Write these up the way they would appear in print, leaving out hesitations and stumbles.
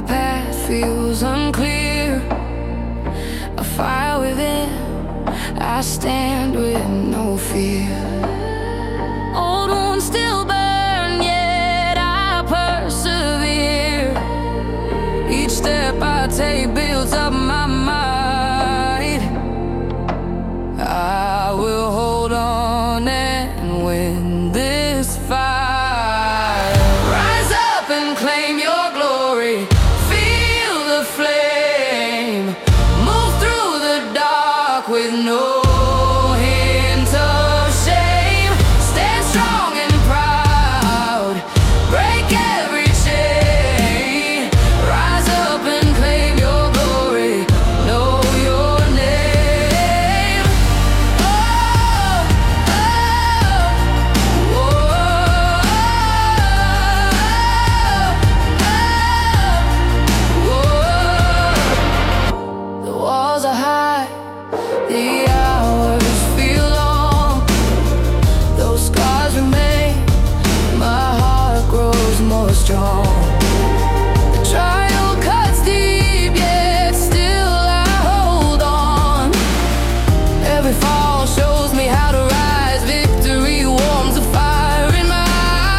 path feels unclear. A fire within, I stand with no fear. Old wounds still burn, yet I persevere. Each step I take builds up my might. I will hold on and win this fight. Rise up and claim your glory. Feel the flame. Move through the dark with no hint of shame. Stand strong and proud. Break every chain. Rise up and claim your glory. Know your name. Oh, oh, oh, oh, oh. The walls are high, the hours feel long. Those scars remain, my heart grows more strong. The trial cuts deep, yet still I hold on. Every fall shows me how to rise. Victory warms a fire in my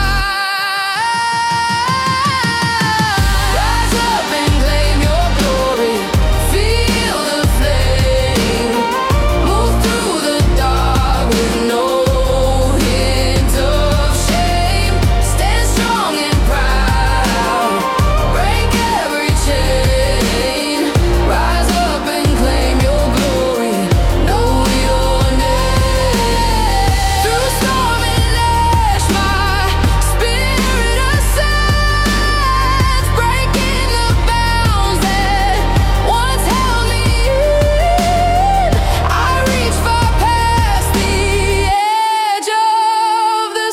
eyes. Rise up and claim your glory. Feel the flame. Move through the dark with no hint of shame. Stand strong and proud. Break every chain. Rise up and claim your glory. Know your name. Through storm and ash, my spirit ascends, breaking the bounds that once held me in. I reach far past the edge of the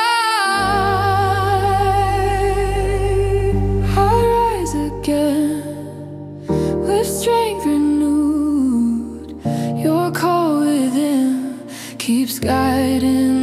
sky. I rise again with strength renewed. Your call within keeps guiding